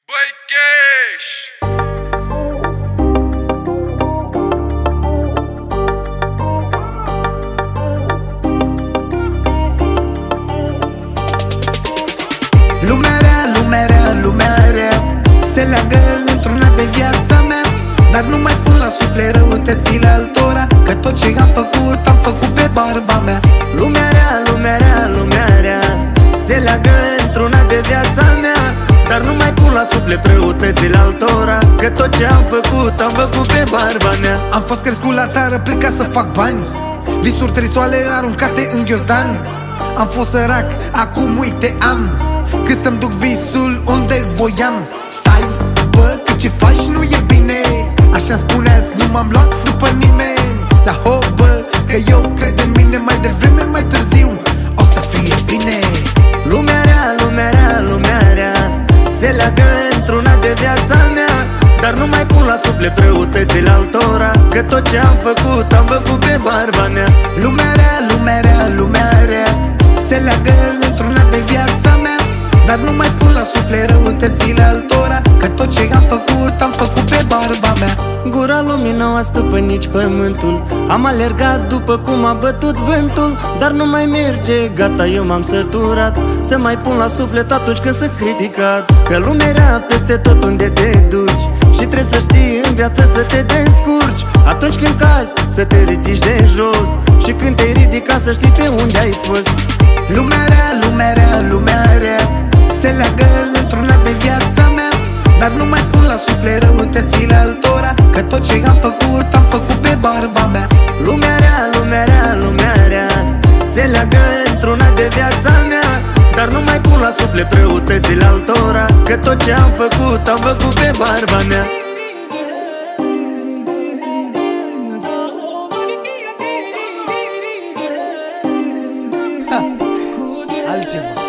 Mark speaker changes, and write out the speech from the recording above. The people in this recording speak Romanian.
Speaker 1: Băi, Cash!
Speaker 2: Lumea rea se leagă într-una de viața mea, dar nu mai pun la suflet răutățile altora, că tot ce am făcut pe barba mea. Lumea rea se leagă într-una de viața mea, dar nu mai pun la suflet răutățile altora, că tot ce am făcut pe barba mea. Am fost crescut la țară, plecat să fac bani, visuri trisoale aruncate în ghiozdan. Am fost sărac, acum uite am cât să-mi duc visul unde voiam. Stai, bă, că ce faci nu e bine, așa-mi spuneați, nu m-am luat după nimeni. La bă, că eu cred în mine, mai devreme, mai târziu o să fie bine. Lumea rea se leagă într-una de viața mea, dar nu mai pun la suflet răutățile altora, că tot ce am făcut pe barba mea. Lumea rea se leagă într-una de viața mea, dar nu mai pun la suflet răutățile altora, că tot ce am făcut pe barba mea. Gura lumii nu a stăpânit pământul, am alergat după cum a bătut vântul, dar nu mai merge, gata, eu m-am săturat să mai pun la suflet atunci când sunt criticat. Că lumea era peste tot unde te duci și trebuie să știi în viață să te descurci. Atunci când cazi să te ridici de jos și când te-ai ridicat să știi pe unde ai fost. Lumea rea se leagă într-una de viața mea, dar nu mai pun la suflet răutățile altora, că tot ce am făcut pe barba mea. Lumea rea se leagă într-una de viața mea, dar nu mai pun la suflet răutățile altora, că tot ce am făcut pe barba mea. Altceva.